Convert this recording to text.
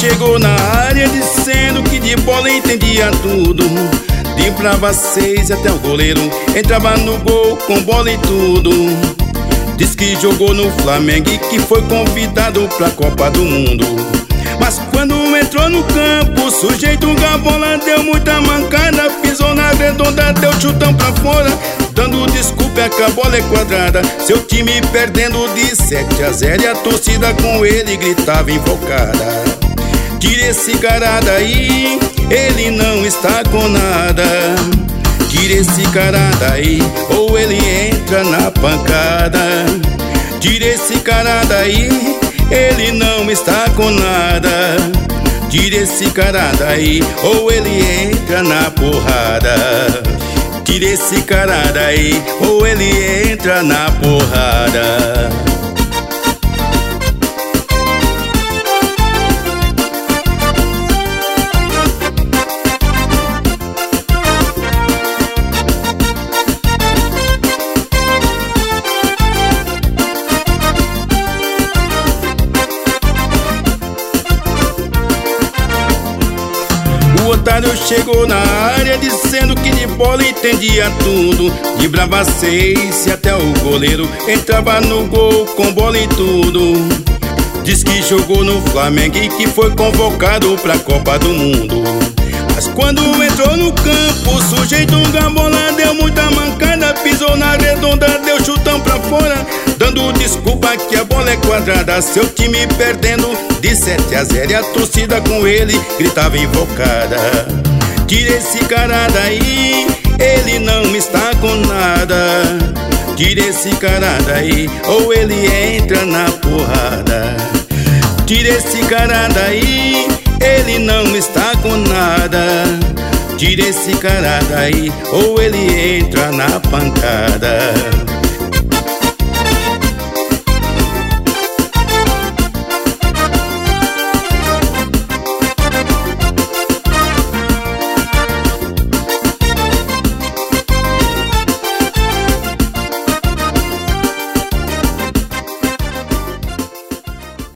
chegou na área dizendo que de bola entendia tudo. Driblava 6 até o goleiro entrava no gol com bola e tudo. Diz que jogou no Flamengo e que foi convidado pra Copa do Mundo. Mas quando entrou no campo, o sujeito com a bola deu muita mancada. Pisou na redonda, deu chutão pra fora, dando desculpa é que a bola é quadrada. Seu time perdendo de 7-0 e a torcida com ele gritava invocada. Tira esse cara daí, ele não está com nada. Tira esse cara daí, ou ele entra na pancada. Tira esse cara daí, ele não está com nada. Tira esse cara daí, ou ele entra na porrada. Tira esse cara daí, ou ele entra na porrada. O otário chegou na área dizendo que de bola entendia tudo. Driblava 6 e até o goleiro entrava no gol com bola e tudo. Diz que jogou no Flamengo e que foi convocado pra Copa do Mundo. Mas quando entrou no campo, o sujeito com a bola deu muita mancada. Pisou na redonda, deu chutão pra fora, dando desculpa que a bola é quadrada. Seu time perdendo de 7-0 e a torcida com ele gritava invocada. Tira esse cara daí, ele não está com nada. Tira esse cara daí, ou ele entra na porrada. Tira esse cara daí, ele não está com nada. Tira esse cara daí, ou ele entra na pancada.